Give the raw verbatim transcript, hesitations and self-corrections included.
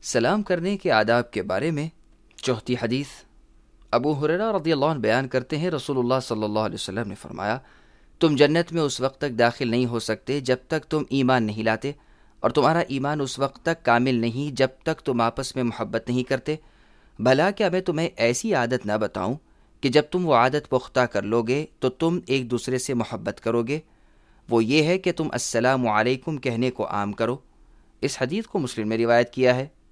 सलाम करने के आदाब के बारे में चौथी हदीस। अबू हुरैरा रज़ियल्लाहु अन्हु बयान करते हैं, रसूलुल्लाह सल्लल्लाहु अलैहि वसल्लम ने फरमाया, तुम जन्नत में उस वक्त तक दाखिल नहीं हो सकते जब तक तुम ईमान नहीं लाते, और तुम्हारा ईमान उस वक्त तक कामिल नहीं जब तक तुम आपस में मोहब्बत नहीं करते। भला क्या मैं तुम्हें ऐसी आदत न बताऊं कि जब तुम वो आदत पुख्ता कर लोगे तो तुम एक दूसरे से मोहब्बत करोगे। वो ये है कि तुम अस्सलामु अलैकुम कहने को आम करो। इस हदीस को मुस्लिम में रिवायत किया है।